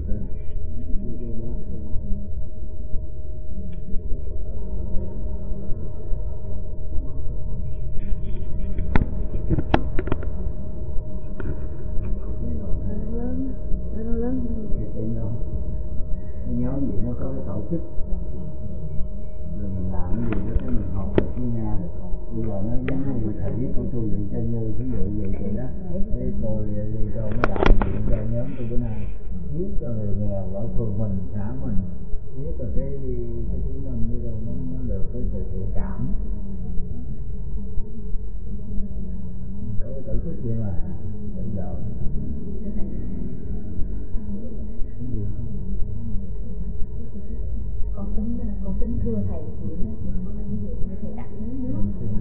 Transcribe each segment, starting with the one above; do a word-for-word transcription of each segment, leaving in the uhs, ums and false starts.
Nhóm gì nó có cái tổ chức rồi mình làm cái gì đó cái mình học được với nhau. Bây giờ nó giống như thầy cô tu viện cho Như ví dụ vậy vậy đó, cái cô gì cô mới đại diện cho nhóm tôi bữa nay viết cho người nghèo ở phường mình, xã mình, viết rồi cái cái tiếng năm nó, nó, nó được cái sự thiện cảm. Có cái tổ chức kia mà tự do. Con tính con tính thưa thầy thì ví dụ như thầy đặt mấy nước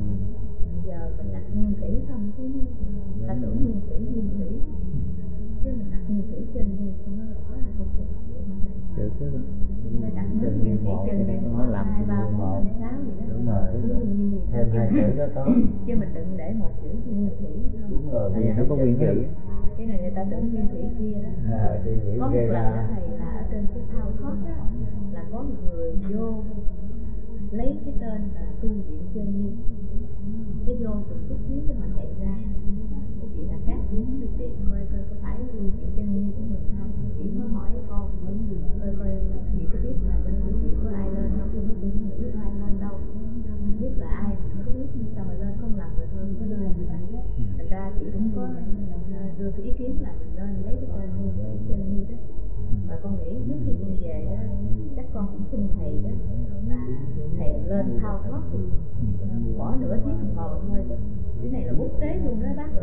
giờ mình đặt nguyên thủy không chứ ta tưởng nguyên thủy nguyên thủy chứ mình đặt nguyên thủy chân như nó rõ là không thể được chứ mình đặt nước nguyên thủy chân như nó làm hai ba bốn năm sáu gì đó. Đúng rồi, thêm hai chữ đó có chứ mình đừng để một chữ nguyên thủy không. Đúng rồi, bây giờ nó có nguyên thủy cái này người ta tưởng nguyên thủy kia đó. À, có một lần đó thầy là ở trên cái thao thoát đó là có một người vô lấy cái tên là tu viện chân như cái vô từng chút xíu cho mà chạy ra cái chị là cát cũng muốn đi tìm coi coi có phải tu viện chân như của mình không. Chị mới hỏi con coi coi chị có biết là bên tu viện có ai lên không. Tôi nói tôi không nghĩ có ai lên đâu, không biết là ai không có biết sao mà lên có một lần rồi thôi có lên. Thành ra chị cũng có đưa cái ý kiến là mình nên lấy cái tên nguyên thủy chân như đó. Và con nghĩ trước khi con về đó chắc con cũng xin thầy đó là thầy lên thao thoát thì bỏ nửa tiếng đồng hồ thôi. Cái này là quốc tế luôn đó bác,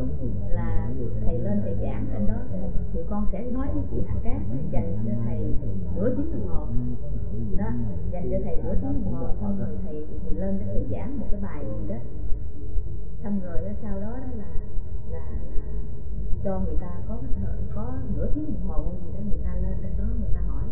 là thầy lên thầy giảng trên đó thì con sẽ nói với chị Hạt Cát dành cho thầy nửa tiếng đồng hồ đó, dành cho thầy nửa tiếng đồng hồ xong rồi thầy thầy lên để thầy giảng một cái bài gì đó, xong rồi đó, sau đó đó là là là cho người ta có thời có nửa tiếng đồng hồ hay gì đó người ta lên trên đó người ta hỏi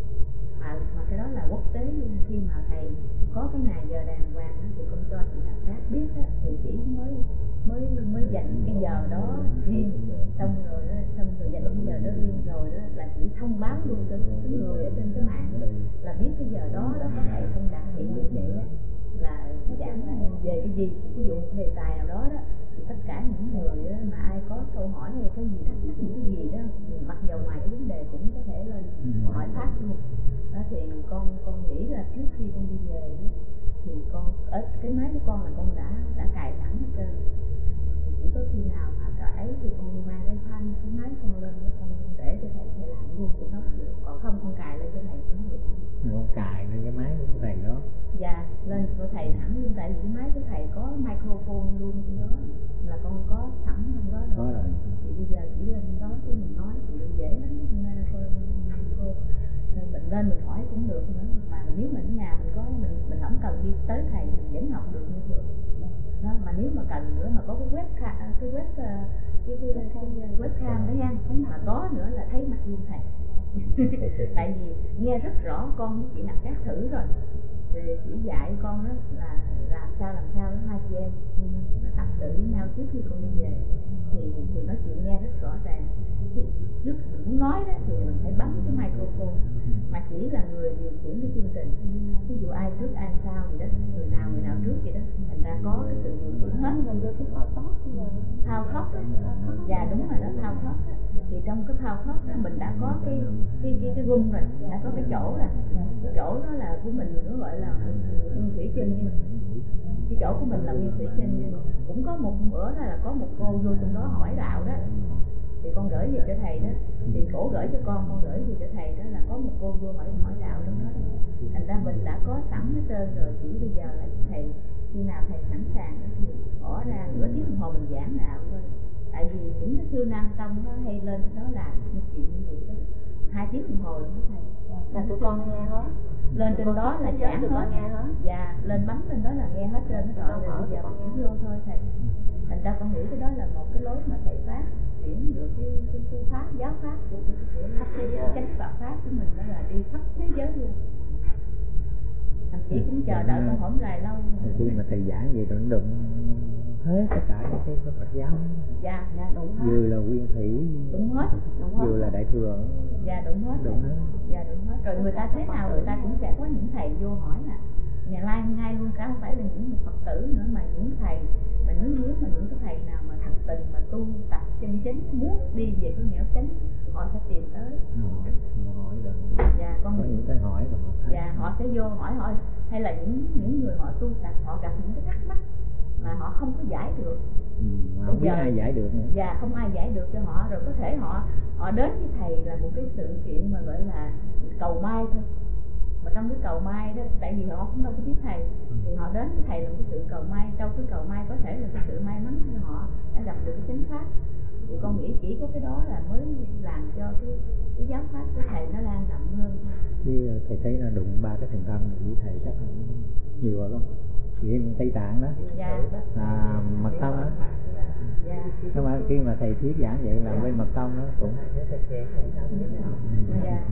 mà mà cái đó là quốc tế luôn. Khi mà thầy có cái ngày giờ đàng hoàng đó, thì con cho chị Hạt Cát biết đó, thì chỉ mới mới mới dành cái giờ đó riêng, xong rồi đó, xong rồi dành cái giờ đó riêng rồi đó là chỉ thông báo luôn cho những người ở trên cái mạng đó, là biết cái giờ đó đó có thầy Thông Đạt hiện như vậy đó là giảng về cái gì, ví dụ một đề tài nào đó đó thì tất cả những người đó, mà ai có câu hỏi hay cái gì thắc mắc những cái gì đó mặc dầu ngoài cái vấn đề cũng có thể lên hỏi phát luôn đó. Thì con con nghĩ là trước khi con đi về đó thì con ở cái máy của con là con đã đã cài sẵn hết trơn, thì chỉ có khi nào mà cỡ ấy thì con mang cái thanh cái máy con lên để con để cho thầy thầy làm luôn cho nó được, còn không con cài lên cho thầy cũng được. Con cài lên cái máy của thầy đó. Dạ lên của thầy thẳng luôn, tại vì cái máy của thầy có microphone luôn trên đó là con có sẵn trong đó rồi. Có rồi. Thì bây giờ chỉ lên đó thì mình nói thì dễ lắm cô, cô mình lên mình hỏi cũng được nữa, mà nếu mà ở nhà mình có mình mình không cần đi tới thầy mình vẫn học được như thường đó. Mà nếu mà cần nữa mà có cái web cái web cái cái, cái, cái webcam đấy ha, mà có nữa là thấy mặt luôn thầy. Tại vì nghe rất rõ, con với chị Hạt Cát thử rồi thì chỉ dạy con đó là làm sao làm sao đó hai chị em nó tập sự với nhau trước khi con đi về thì thì nói chuyện nghe rất rõ ràng. Thì trước mình muốn nói đó thì mình phải bấm cái microphone, mà chỉ là người điều khiển cái chương trình, ví dụ ai trước ai sau gì đó, người nào người nào trước gì đó, thành ra có cái sự điều khiển hết. Thao thoát đó, dạ đúng rồi đó, thao thoát đó. Thì trong cái thao thoát đó mình đã có cái cái cái cái room rồi, đã có cái chỗ rồi, cái chỗ đó là của mình, nó gọi là nguyên thủy chân như cái chỗ của mình là nguyên thủy chân như. Cũng có một bữa là có một cô vô trong đó hỏi đạo đó, thì con gửi về cho thầy đó, thì cổ gửi cho con, con gửi về cho thầy đó là có một cô vô hỏi hỏi đạo trong đó, đó. Thành ra mình đã có sẵn hết trơn rồi, chỉ bây giờ là thầy khi nào thầy sẵn sàng đó thì bỏ ra nửa tiếng đồng hồ mình giảng đạo thôi. Tại vì những cái sư Nam Tông nó hay lên đó làm những chuyện như vậy đó, hai tiếng đồng hồ luôn đó thầy. Là tụi con nghe hết. Lên trên đó là giảng hết. hết. Dạ, lên bấm lên đó là nghe hết trơn hết rồi, rồi bây giờ mình vô thôi thầy. Thành ra con nghĩ cái đó là một cái lối mà thầy Pháp chuyển được cái cái, cái pháp giáo pháp của của, của khắp thế giới, chánh Phật pháp của mình đó là đi khắp thế giới luôn. Thậm chí cũng chờ đợi con hổm rày lâu. Khi mà thầy giảng gì rồi nó đụng hết tất cả những cái, cái Phật giáo. Dạ, dạ đúng hết. Vừa là nguyên thủy, đúng hết, đúng hết. vừa là đại thừa. Dạ đúng hết. Đúng hết. Dạ đúng hết. Rồi người ta thế nào người ta cũng sẽ có những thầy vô hỏi là ngày lai ngay luôn cả, không phải là những Phật tử nữa mà những thầy mà nếu nếu mà những cái thầy nào mà thật tình mà tu tập chân chính muốn đi về cái nẻo chánh họ sẽ tìm tới. Họ, họ hỏi rồi. Dạ con có nghĩ. những cái hỏi rồi họ thấy. Dạ họ sẽ vô hỏi họ, hay là những những người họ tu tập họ gặp những cái thắc mắc mà họ không có giải được. Ừ, không biết ai giải được nữa. Dạ không ai giải được cho họ, rồi có thể họ họ đến với thầy là một cái sự kiện mà gọi là cầu may thôi. Mà trong cái cầu may đó, tại vì họ cũng đâu có biết thầy, thì họ đến với thầy là một cái sự cầu may. Trong cái cầu may có thể là cái sự may mắn cho họ đã gặp được cái chánh pháp. Thì con nghĩ chỉ có cái đó là mới làm cho cái cái giáo pháp của thầy nó lan rộng hơn. Chứ thầy thấy là đụng ba cái thần tâm này với thầy chắc là nhiều rồi không? Riêng Tây Tạng đó, Dạ. à, mật tông đó. Dạ. Nhưng mà khi mà thầy thuyết giảng vậy là bên mật tông nó cũng. Dạ.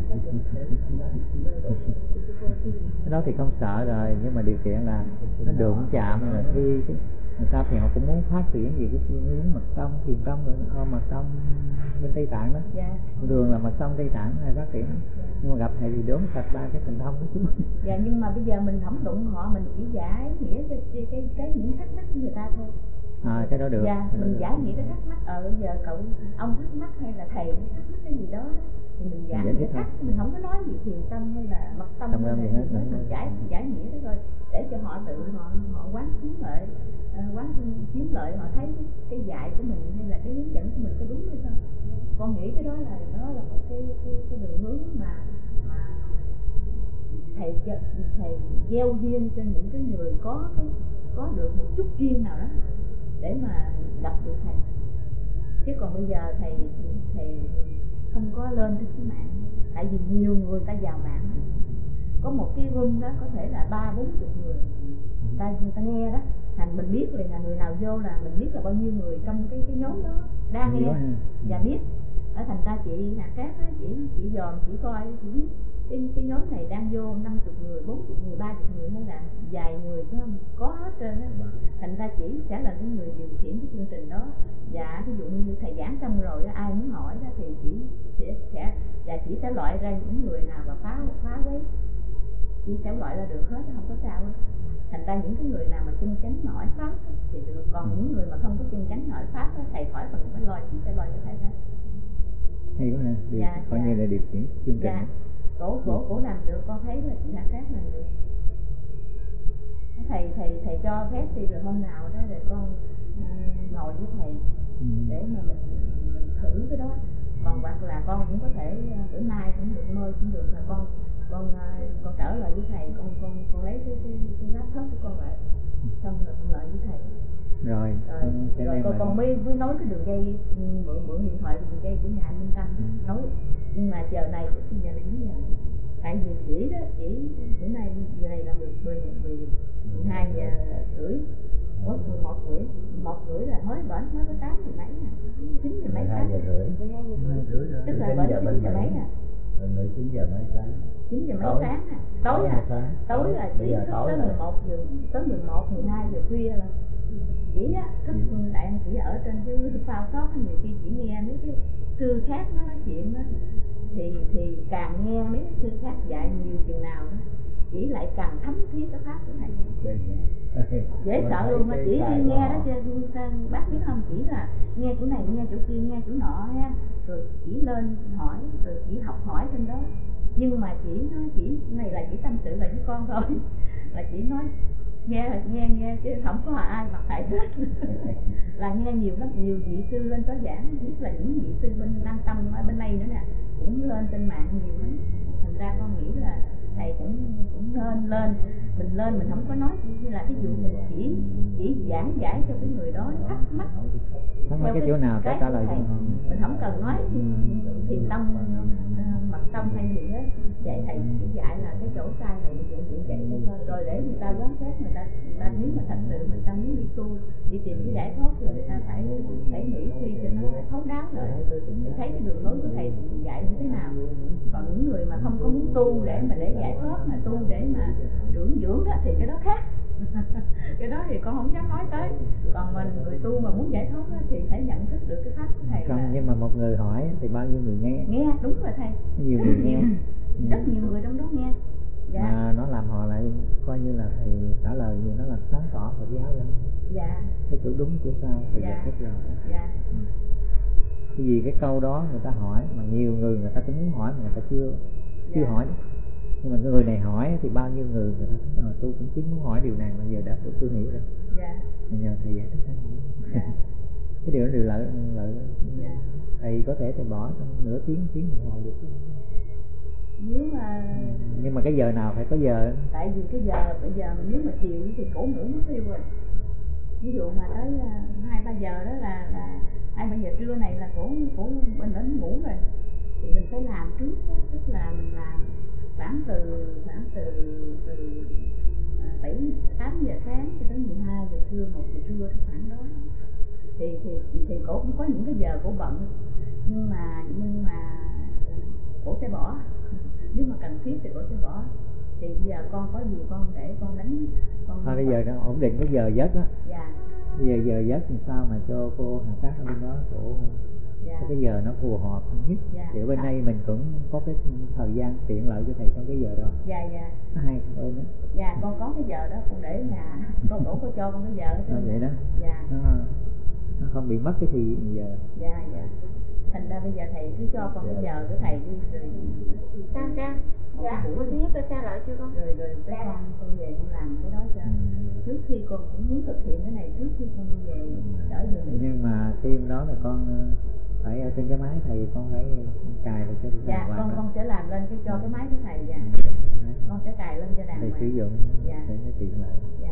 Cái đó thì không sợ rồi, nhưng mà điều kiện là nó đụng chạm là khi người ta thì họ cũng muốn phát triển về cái phương hướng mật tông, thiền tông rồi ờ, mật tông bên Tây Tạng đó. Dạ. Thường là mật tông Tây Tạng hay phát triển, nhưng mà gặp thầy thì đốn sạch ba cái thần thông đó xuống. Dạ nhưng mà bây giờ mình không đụng họ, mình chỉ giải nghĩa cho cái cái, cái những thắc mắc của người ta thôi. À cái đó được. Dạ mình giải nghĩa cái thắc mắc ở bây giờ cậu ông thắc mắc hay là thầy thắc mắc cái gì đó thì mình giải nghĩa thắc, mình không có nói gì thiền tông hay là mật tông hay là gì hết, mình giải giải nghĩa đó thôi để cho họ tự họ họ quán chiếu lợi, uh, quán chiếu lợi họ thấy cái, cái dạy của mình hay là cái hướng dẫn của mình có đúng hay không. Con nghĩ cái đó là nó là một cái cái, cái đường hướng mà mà thầy thầy gieo duyên cho những cái người có cái có được một chút duyên nào đó để mà gặp được thầy. Chứ còn bây giờ thầy thầy không có lên trên cái mạng, tại vì nhiều người ta vào mạng đó. Có một cái room đó có thể là ba bốn chục người ta người ta nghe đó, thành mình biết liền là người nào vô là mình biết là bao nhiêu người trong cái cái nhóm đó đang nghe và biết. Ở thành ra chị Hạ Cát á, chỉ chỉ dòm chỉ coi chỉ biết cái cái nhóm này đang vô năm chục người, bốn chục người, ba chục người hay là vài người phải không? Có hết trơn á. Thành ra chỉ sẽ là cái người điều khiển cái chương trình đó. Và ví dụ như thầy giảng xong rồi đó, ai muốn hỏi đó thì chỉ sẽ sẽ và chỉ sẽ loại ra những người nào mà phá phá quấy, chỉ sẽ loại ra được hết, không có sao hết. Thành ra những cái người nào mà chân chánh mà hỏi pháp thì được, còn những người mà không có chân chánh hỏi pháp đó, thầy hỏi phần phải lo, chỉ sẽ lo cho thầy hết. Hay quá ha, điều, dạ, coi dạ. như là điều khiển chương trình. Dạ. Cổ cổ cổ làm được, con thấy là chị Hạ Cát làm được. Thầy thầy thầy cho phép đi rồi hôm nào đó rồi con uh, ngồi với thầy ừ. để mà mình, mình thử cái đó. Còn hoặc là con cũng có thể uh, bữa nay cũng được, mơ cũng được là con con uh, con trở lại với thầy, con con con lấy cái cái cái laptop của con lại, xong rồi con lại với thầy. Rồi rồi, rồi con con mới mới nói cái đường dây mượn mượn điện thoại đường dây của nhà Minh Tâm ừ. nói, nhưng mà giờ này bây giờ là chín giờ, tại vì chỉ đó chỉ bữa nay giờ này là mười mười mười mười hai giờ rưỡi, có mười một rưỡi, một rưỡi là mới bển mới có tám giờ mấy à, chín giờ mấy tám giờ rưỡi, tức là bển chín giờ mấy à, rồi chín giờ mấy sáng, chín giờ mấy sáng à, tối à, tối là chỉ thức tới mười một giờ, tới mười một mười hai giờ khuya là chỉ á, thức tại chỉ ở trên cái phao sót, nhiều khi chỉ nghe mấy cái sư khác nó nói chuyện đó, thì thì càng nghe mấy cái sư khác dạy nhiều chừng nào đó, chỉ lại càng thấm thía cái pháp của thầy. Dễ sợ luôn á, chỉ đi nghe đó, bác biết không, chỉ là nghe chỗ này nghe chỗ kia nghe chỗ nọ ha, rồi chỉ lên hỏi rồi chỉ học hỏi trên đó, nhưng mà chỉ nói chỉ này là chỉ tâm sự lại với con thôi, là chỉ nói nghe là nghe nghe chứ không có ai mà thầy hết. Là nghe nhiều lắm, nhiều vị sư lên có giảng, nhất là những vị sư bên Nam Tâm ở bên đây nữa nè, cũng lên trên mạng nhiều lắm. Thành ra con nghĩ là thầy cũng cũng nên lên, mình lên mình không có nói chỉ như là ví dụ mình chỉ chỉ giảng giải cho cái người đó thắc mắc theo cái, cái chỗ nào cái trả lời thầy, mình không cần nói thiền tông mật tông hay gì hết, dạy thầy chỉ dạy là cái chỗ sai là như vậy vậy vậy thôi, rồi để người ta quán xét, người ta người ta nếu mà thật sự người ta muốn đi tu đi tìm cái giải thoát thì người ta phải phải nghĩ suy cho nó thấu đáo lại để thấy cái đường lối của thầy dạy như thế nào. Còn những người mà không có muốn tu để mà để giải thoát mà tu để mà dưỡng dưỡng đó thì cái đó khác. Cái đó thì con không dám nói tới. Còn mình người tu mà muốn giải thoát thì phải nhận thức được cái pháp của thầy. Không, là... nhưng mà một người hỏi thì bao nhiêu người nghe? Nghe, đúng rồi thầy. Nhiều người nghe. Rất nhiều người trong đó nghe. Dạ. Mà nó làm họ lại coi như là thầy trả lời gì nó là sáng tỏ Phật giáo vậy. Dạ. Cái chỗ đúng chỗ sai thầy dạ. giải thích rồi. Dạ. Cái gì cái câu đó người ta hỏi mà nhiều người người ta cũng muốn hỏi mà người ta chưa dạ. chưa hỏi. Nhưng mà người này hỏi thì bao nhiêu người người ta nói, ờ, tôi cũng chính muốn hỏi điều này mà giờ đã tôi, tôi hiểu rồi. Dạ. Nhờ thầy giải thích. Dạ. Cái điều đó điều lợi lợi. Dạ. Thầy có thể thầy bỏ trong nửa tiếng tiếng đồng hồ được. Nếu mà nhưng mà cái giờ nào phải có giờ? Tại vì cái giờ bây giờ nếu mà chiều thì cổ ngủ mất tiêu rồi. Ví dụ mà tới hai ba giờ đó là là hai ba giờ trưa này là cổ cổ bên đó ngủ rồi. Thì mình phải làm trước đó, tức là mình làm khoảng từ khoảng từ từ bảy tám giờ sáng cho tới mười hai giờ trưa, một giờ trưa đó khoảng đó. Thì thì thì cổ cũng có những cái giờ cổ bận, nhưng mà nhưng mà cổ sẽ bỏ. Nếu mà cần thiết thì cổ sẽ bỏ. Thì bây giờ con có gì con để con đánh con. Thôi bây giờ nó ổn định cái giờ giấc á. Dạ. Bây giờ giờ giấc làm sao mà cho cô Hằng Cát ở bên đó cổ dạ. có cái giờ nó phù hợp nhất. Dạ. Thì ở bên đây mình cũng có cái thời gian tiện lợi cho thầy trong cái giờ đó. Dạ dạ. Nó hay ơi nữa. Dạ con có cái giờ đó con để nhà. Con cổ có cho con cái giờ đó. Vậy đó. Dạ. Nó, nó không bị mất cái thì giờ. Dạ dạ. Thành ra bây giờ thầy cứ cho con cái giờ của thầy đi rồi. Ca ca. Dạ. Buổi thứ nhất đã tra lại chưa con? Rồi rồi cái con con về con làm cái đó cho. Ừ. Trước khi con cũng muốn thực hiện cái này trước khi con đi về đỡ về Mỹ. Nhưng mà thêm đó là con phải ở trên cái máy thầy con phải cài được cho dạ con đó. Con sẽ làm lên cái cho cái máy của thầy. Dạ. Con sẽ cài lên cho đàng hoàng. Thầy sử dụng dạ. để nó tiện lợi. Dạ.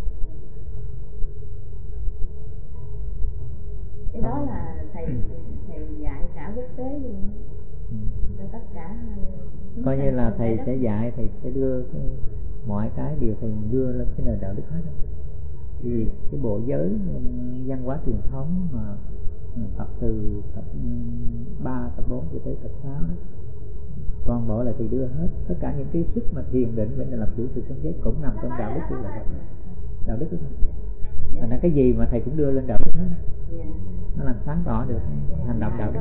Cái đó là thầy thầy dạy cả quốc tế luôn. Ừ. Cho tất cả coi như là thầy sẽ dạy, thầy sẽ đưa cái, mọi cái điều thầy đưa lên cái nền đạo đức hết. Thì cái bộ giới văn hóa truyền thống mà tập từ tập ba, tập bốn cho tới tập sáu đó, toàn bộ là thầy đưa hết tất cả những cái sức mà thiền định để làm chủ sự sống chết cũng nằm trong đạo đức của đạo Phật. Đạo đức đó. Thành ra cái gì mà thầy cũng đưa lên đạo đức hết. Nó làm sáng tỏ được hành động đạo đức.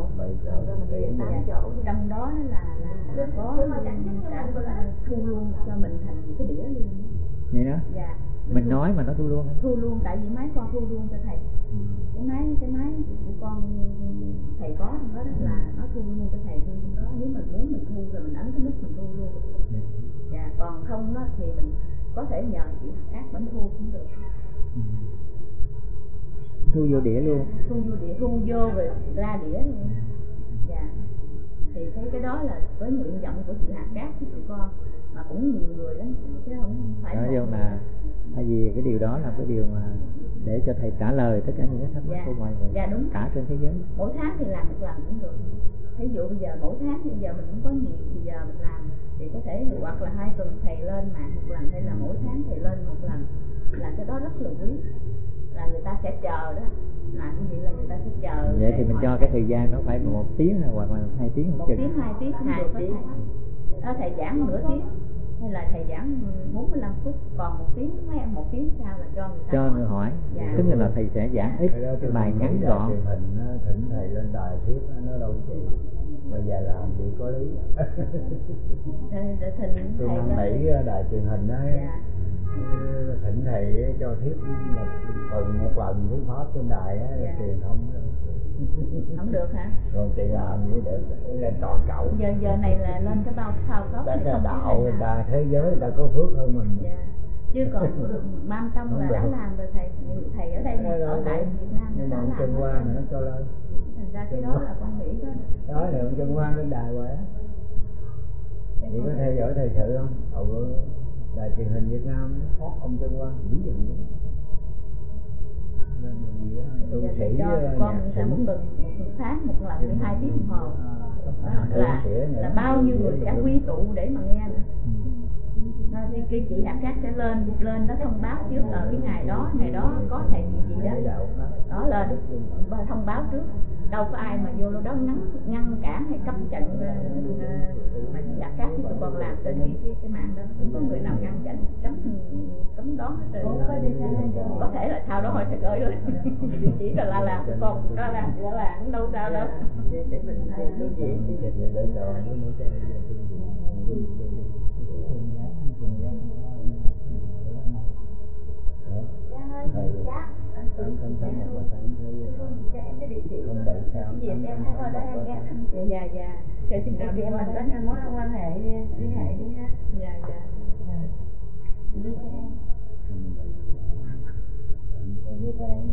Trong đó là là có cả thu luôn cho mình thành cái đĩa luôn. Vậy đó. Dạ. Mình nói mà nó thu luôn. Thu luôn, tại vì máy con thu luôn cho thầy. Ừ. Cái máy cái máy của con thầy có trong đó, đó là nó thu luôn cho thầy thu trong đó. Nếu mình muốn mình thu rồi mình ấn cái nút mình thu luôn. Dạ. Dạ. Còn không đó thì mình có thể nhờ chị Cát vẫn thu cũng được. Ừ. Thu vô đĩa luôn. Thu vô đĩa, thu vô rồi ra đĩa luôn. Dạ. Thì thấy cái đó là với nguyện vọng của chị Hạt Cát của tụi con, mà cũng nhiều người lắm chứ không phải. Nói chung là tại vì cái điều đó là cái điều mà để cho thầy trả lời tất cả những cái thắc mắc dạ. của mọi người. Dạ đúng. Cả trên thế giới. Mỗi tháng thì làm một lần cũng được. Thí dụ bây giờ mỗi tháng bây giờ mình cũng có nhiều thì giờ mình làm thì có thể hoặc là hai tuần thầy lên mạng một lần, hay là mỗi tháng thầy lên một lần, là cái đó rất là quý. Là người ta sẽ chờ đó. Làm như vậy là người ta sẽ chờ. Vậy thì mình cho cái thời gian nó phải một tiếng hay hoặc là hai tiếng. Một tiếng, hai tiếng cũng được đó thầy. Đó, thầy giảng nửa tiếng hay là thầy giảng bốn mươi lăm phút, còn một tiếng mấy em một tiếng sau là cho người ta cho hỏi. người hỏi. Dạ. Tức là thầy sẽ giảng ít cái bài ngắn gọn. Truyền hình thỉnh thầy lên đài thuyết nó đâu chịu. Bây giờ làm gì có lý. Để, để thỉnh tôi thầy năn nỉ đài truyền hình đó. Dạ. Thỉnh thầy cho thuyết một tuần một lần thuyết pháp trên đài á. Dạ. Truyền không không được hả? Còn chị làm gì được lên toàn cầu. Giờ giờ này là lên cái bao sao tốt này không đạo người ta thế giới người ta có phước hơn mình. Dạ. Chứ còn Mam Tông là đã làm rồi thầy, những thầy ở đây rồi, ở tại Việt Nam nhưng đã mà làm Trần Quang nó cho lên. Thành ra cái đó là con nghĩ đó. Đó là ông Trần Quang lên đài rồi á. Chị có theo dõi thời sự không? Hầu đài truyền hình Việt Nam hot ông Trần Quang dữ dội. Tu sĩ con sẽ một tuần một tháng một lần đi hai tiếng đồng hồ. Là là bao nhiêu người sẽ quy tụ để mà nghe nữa. Thì cái chị Hạt Cát sẽ lên lên đó thông báo trước ở cái ngày đó ngày đó có thầy gì gì đó đó lên thông báo trước đâu có ai mà vô đó ngăn ngăn cản hay cấm chặn uh, giả cát với tụi con làm trên cái cái, cái mạng đó, không có người nào ngăn chặn cấm cấm đó hết trơn. Có thể là sau đó hồi thầy gửi rồi địa chỉ là la làm tụi con la làm thì la làm đâu sao đâu. Để mình tu viện để để cho nó mới cho thầy tám tám tám một ba tám Cho em cái địa chỉ không bảy sáu gì em hay qua đó em ghé thăm chị. Dạ dạ. Cho chừng nào đi em mình có mối quan hệ liên hệ đi ha. Dạ dạ. Đi cho em. Đi cho em.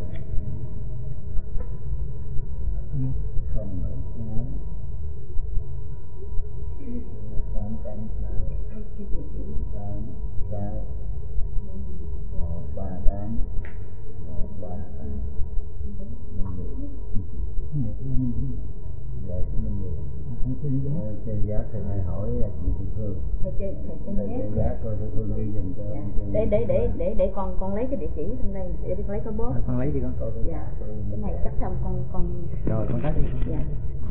không bảy sáu tám tám sáu tám sáu một ba tám một ba tám trên giá thầy phải hỏi chị Thu Phương. Thầy trên thầy trên giá coi Thu Phương đi dùm cho. Để để để để để con con lấy cái địa chỉ trong đây để con lấy cái bốt. Con lấy đi con. Dạ. Cái này chắc xong con con rồi con tắt đi. Dạ.